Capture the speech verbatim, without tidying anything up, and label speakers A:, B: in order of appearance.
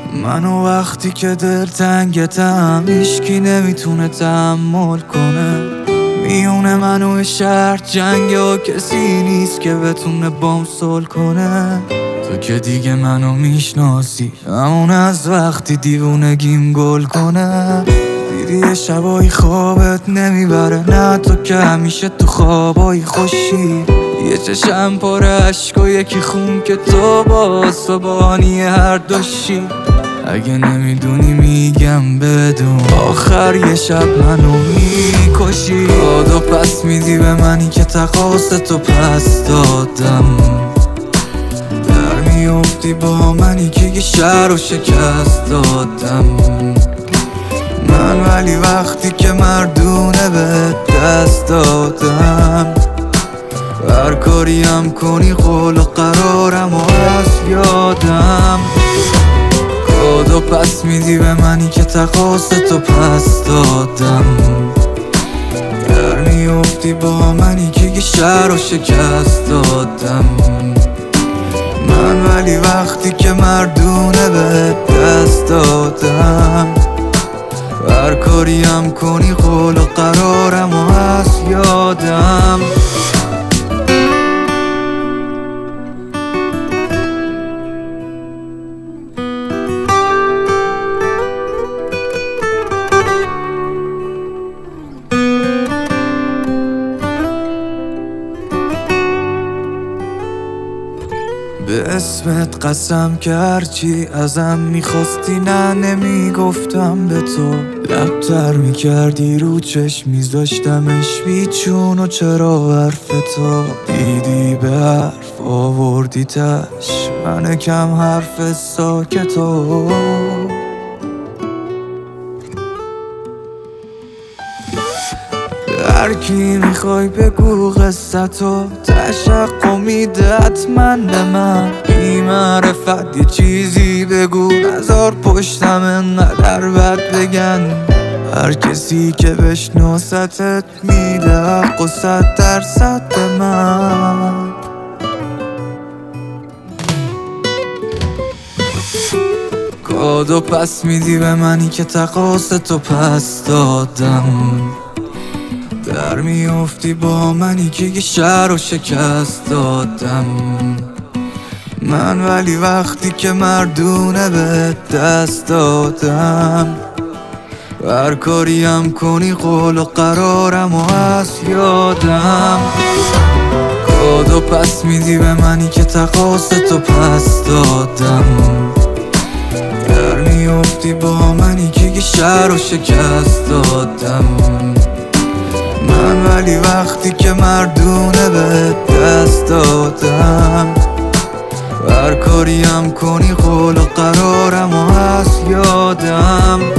A: منو وقتی که دلتنگتم هیچکی نمیتونه تحمل کنه. میونه منو شهر جنگه و کسی نیست که بتونه بام صلح کنه. تو که دیگه منو میشناسی، همون از وقتی دیوونگیم گل کنه. دیدی یه شبایی خوابت نمیبره، نه تو که همیشه تو خوابایی خوشی. یه چشم پر عشق و یکی خون که تو با صبحانی هر دوشی. اگه نمیدونی میگم بدون، آخر یه شب منو میکشی. داد پس میدی به منی که تقاصتو پس دادم. در میافتی با منی که یه شهر رو شکست دادم. من ولی وقتی که مردونه به دست دادم. هر کاریم کنی قول و قرارم و از یادم. کادو پس میدی به منی که تقاصتو پس دادم. در میافتی با منی که یه شهر رو شکست دادم. من ولی وقتی که مردونه به دست دادم. هر کاریم کنی قول و قرارم و از یادم. به اسمت قسم که هرچی ازم میخواستی نه نمیگفتم به تو. لب تر میکردی رو چشم میذاشتمش بیچون و چرا حرف تو. دیدی به حرف آوردی تش، من کم حرف ساکتو. هر کی میخوای بگو قصتو، تشق میده حتما به من. بی معرفت یه چیزی بگو، نزار پشتم انقدر بد بگن. هر کسی که بشناستت میده حق و صد درصد به من. کادو پس میدی به منی که تقاصتو پس دادم. در میافتی با منی که یه شهر رو شکست دادم. من ولی وقتی که مردونه به دست دادم. هر کاریم کنی قول و قرارم و از یادم. کادو پس میدی به منی که تقاصتو پس دادم. در میافتی با منی که یه شهر رو شکست دادم. من ولی وقتی که مردونه به دست دادم. هر کاریم کنی قول و قرارم و از یادم.